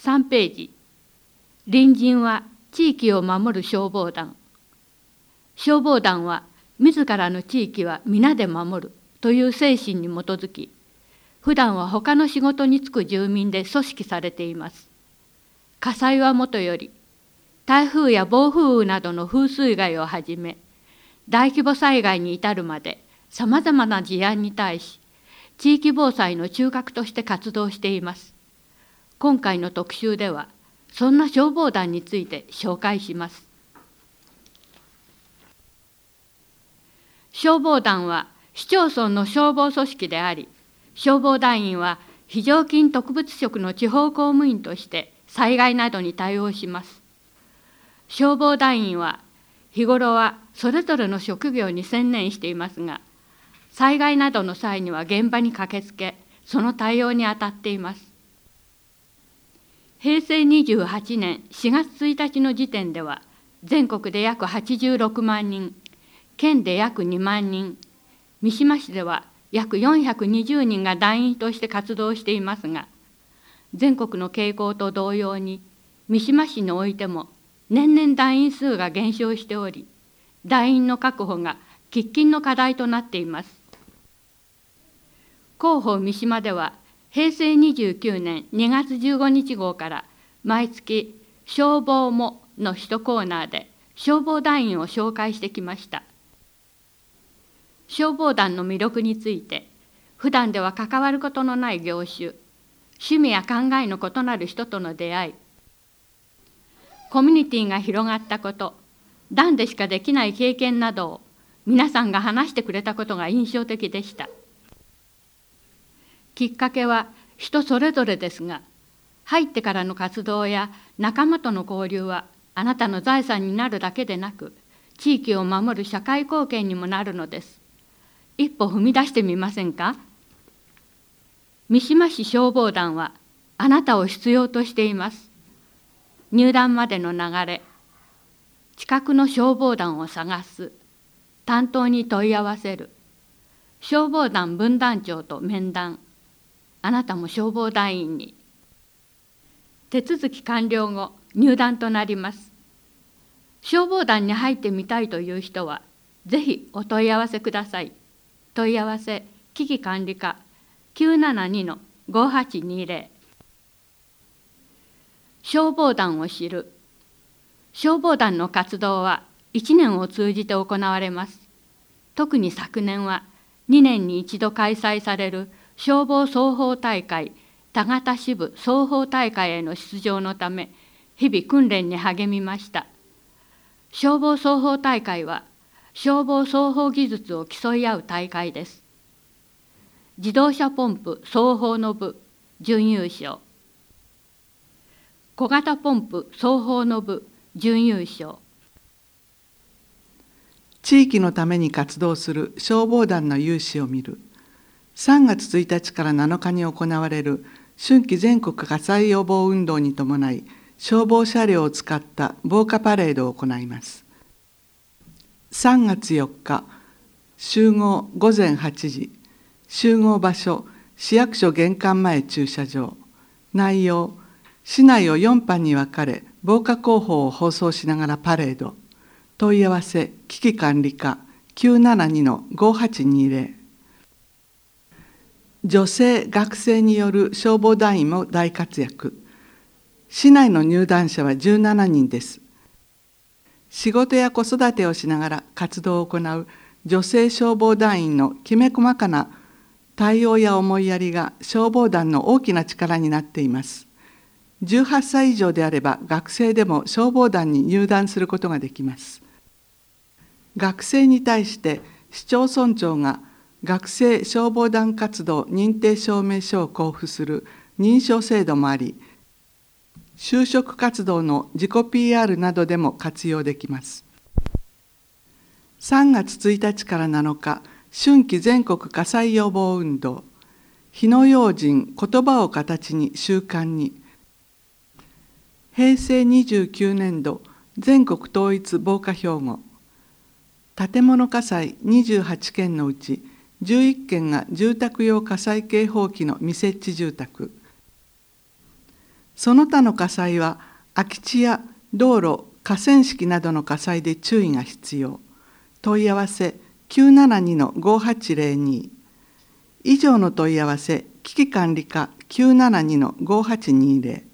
3ページ。隣人は地域を守る消防団。消防団は自らの地域は皆で守るという精神に基づき、普段は他の仕事に就く住民で組織されています。火災はもとより、台風や暴風雨などの風水害をはじめ、大規模災害に至るまでさまざまな事案に対し、地域防災の中核として活動しています。今回の特集では、そんな消防団について紹介します。消防団は市町村の消防組織であり、消防団員は非常勤特別職の地方公務員として災害などに対応します。消防団員は日頃はそれぞれの職業に専念していますが、災害などの際には現場に駆けつけ、その対応に当たっています。平成28年4月1日の時点では、全国で約86万人、県で約2万人、三島市では約420人が団員として活動していますが、全国の傾向と同様に、三島市においても年々団員数が減少しており、団員の確保が喫緊の課題となっています。広報三島では、平成29年2月15日号から毎月消防もの1コーナーで消防団員を紹介してきました。消防団の魅力について、普段では関わることのない業種、趣味や考えの異なる人との出会い、コミュニティが広がったこと、団でしかできない経験などを皆さんが話してくれたことが印象的でした。きっかけは人それぞれですが、入ってからの活動や仲間との交流はあなたの財産になるだけでなく、地域を守る社会貢献にもなるのです。一歩踏み出してみませんか？三島市消防団はあなたを必要としています。入団までの流れ、近くの消防団を探す、担当に問い合わせる、消防団分団長と面談、あなたも消防団員に。手続き完了後、入団となります。消防団に入ってみたいという人は、ぜひお問い合わせください。問い合わせ、危機管理課 972-5820。消防団を知る。消防団の活動は1年を通じて行われます。特に昨年は2年に一度開催される消防双方大会田形支部双方大会への出場のため、日々訓練に励みました。消防双方大会は消防双方技術を競い合う大会です。自動車ポンプ双方の部準優勝、小型ポンプ双方の部準優勝。 地域のために活動する消防団の勇姿を見る。3月1日から7日に行われる春季全国火災予防運動に伴い、消防車両を使った防火パレードを行います。3月4日、集合午前8時、集合場所、市役所玄関前駐車場。内容、市内を4班に分かれ、防火広報を放送しながらパレード。問い合わせ、危機管理課 972-5820。女性、学生による消防団員も大活躍。市内の入団者は17人です。仕事や子育てをしながら活動を行う女性消防団員のきめ細かな対応や思いやりが消防団の大きな力になっています。18歳以上であれば学生でも消防団に入団することができます。学生に対して市町村長が学生消防団活動認定証明書を交付する認証制度もあり、就職活動の自己 PR などでも活用できます。3月1日から7日、春季全国火災予防運動、火の用心、言葉を形に習慣に、平成29年度全国統一防火標語、建物火災28件のうち11件が住宅用火災警報器の未設置住宅、 その他の火災は空き地や道路、河川敷などの火災で注意が必要。問い合わせ 972-5802 以上の問い合わせ、危機管理課 972-5820